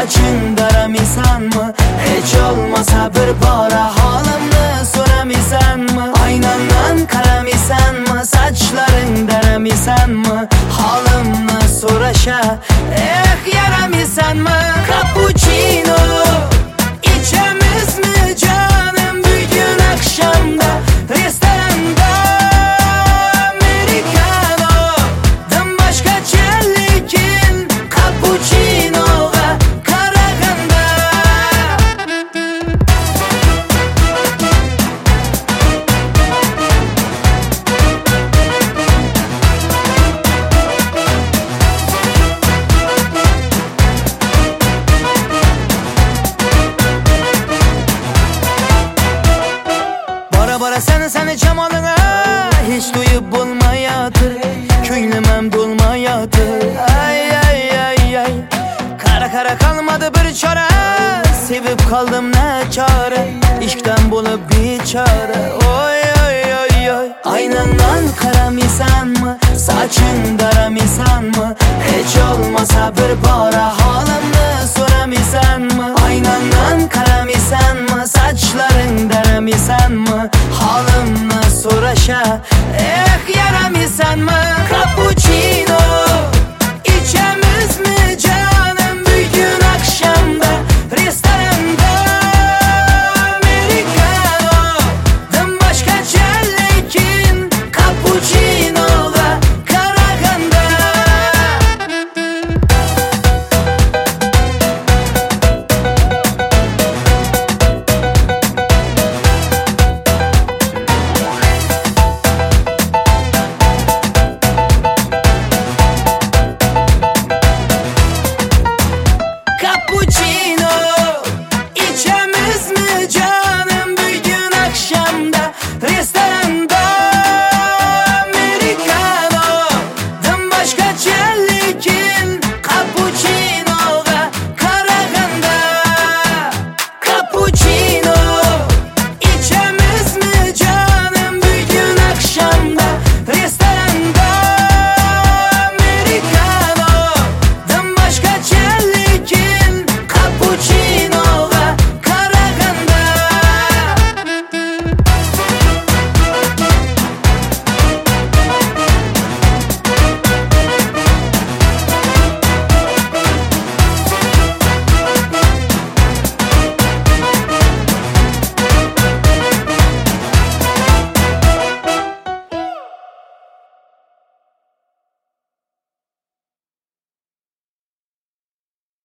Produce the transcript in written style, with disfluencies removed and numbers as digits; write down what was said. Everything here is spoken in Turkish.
saçın daramisan mı? Hiç olmasa bir bora halimni so'ramisan mı? Aynamdan qaramisan mı? Saçların daramisan mı? Halimni so'rasha yaramisan mı? Cappuccino içemizmi canım bugün akşamda restoranda? Americano dan başka çellikin cappuccino'ga qaraganda. Bora seni cemalına hiç duyup bulmayadır. Köynümem dolmayadır. Ay ay ay ay. Kara kalmadı bir çare. Sevip kaldım ne çare. İşkten bulup bir çare.